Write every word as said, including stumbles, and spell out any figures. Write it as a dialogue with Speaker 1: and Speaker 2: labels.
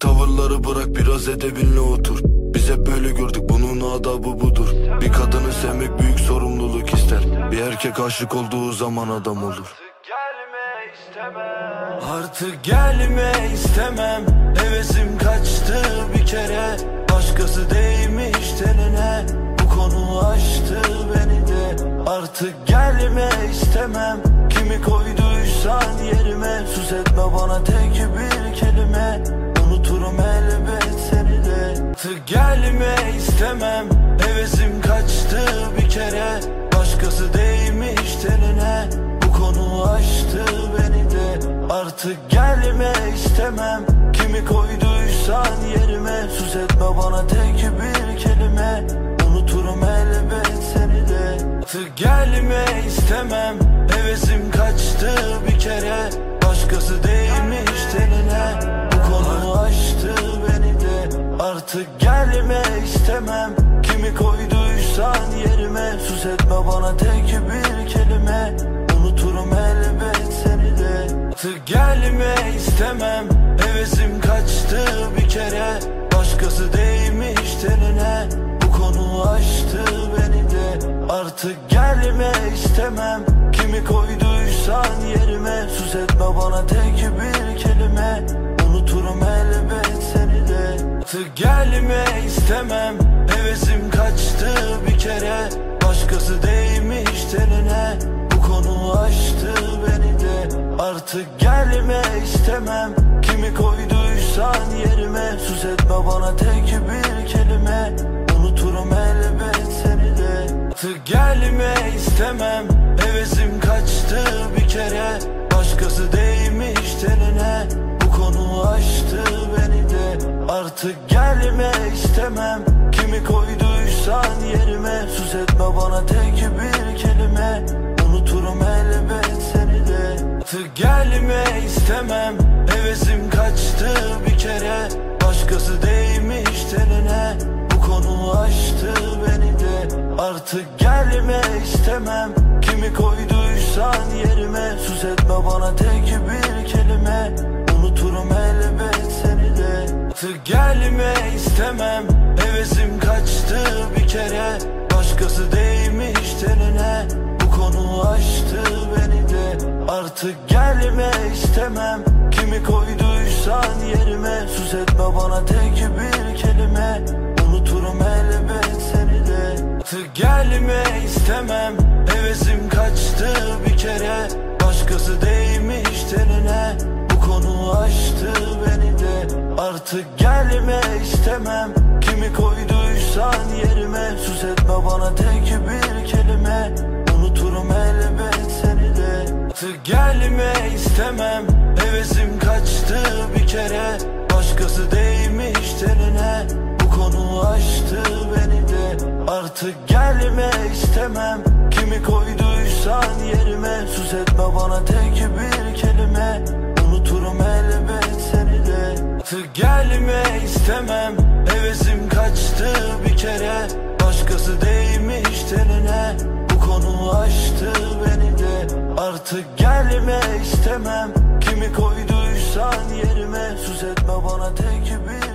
Speaker 1: tavırları bırak, biraz edebinle otur. Biz hep böyle gördük, bunun adabı budur. Bir kadını sevmek büyük sorumluluk ister. Bir erkek aşık olduğu zaman adam olur.
Speaker 2: Artık gelme istemem, hevesim kaçtı bir kere. Başkası değmiş tenine, bu konu aştı beni de. Artık gelme istemem, kimi koyduysan yerime. Sus etme bana tek bir kelime, unuturum elbet seni de. Artık gelme istemem, hevesim kaçtı bir kere. Başkası değmiş tenine, bu konu aştı beni de. Artık gelme istemem, kimi koyduysan yerime. Sus etme bana tek bir kelime, unuturum elbet seni de. Artık gelme istemem, hevesim kaçtı bir kere. Başkası değmiş tenine, bu konu aştı beni de. Artık gelme istemem, kimi koyduysan yerime. Sus etme bana tek bir kelime, unuturum elbet seni de. Artık gelme istemem, hevesim kaçtı bir kere. Başkası değmiş tenine, bu konu aştı beni de. Artık gelme istemem, kimi koyduysan yerime. Sus etme bana tek bir kelime, unuturum elbet seni de. Artık gelme istemem, hevesim kaçtı bir kere. Başkası değmiş tenine, bu konu aştı beni de. Artık gelme istemem, kimi koyduysan yerime. Sus etme bana tek bir kelime, unuturum elbet seni de. Artık gelme istemem, hevesim kaçtı bir kere. Başkası değmiş tenine, bu konu aştı beni de. Artık gelme istemem, kimi koyduysan yerime. Sus etme bana tek bir kelime, unuturum elbet seni de. Artık gelme istemem, hevesim kaçtı bir kere. Başkası değmiş tenine, bu konu aştı beni de. Artık gelme istemem, kimi koyduysan yerime. Sus etme bana tek bir kelime, unuturum elbet seni de. Artık gelme istemem, hevesim kaçtı bir kere. Başkası değmiş tenine, bu konu aştı beni de. Artık gelme istemem, kimi koyduysan yerime. Sus etme bana tek bir kelime, unuturum elbet seni de. Artık gelme istemem, hevesim kaçtı bir kere. Başkası değmiş tenine, bu konu aştı beni de. Artık gelme istemem, kimi koyduysan yerime. Sus etme bana tek bir kelime, unuturum elbet seni de. Artık gelme istemem, hevesim kaçtı bir kere. Başkası değmiş tenine, bu konu aştı beni de. Artık gelme istemem, kimi koyduysan yerime. Sus etme bana tek bir kelime, unuturum elbet seni de. Artık gelme istemem, hevesim kaçtı bir kere. Başkası değmiş tenine, bu konu aştı beni de. Artık gelme istemem, kimi koyduysan yerime. Sus etme bana tek bir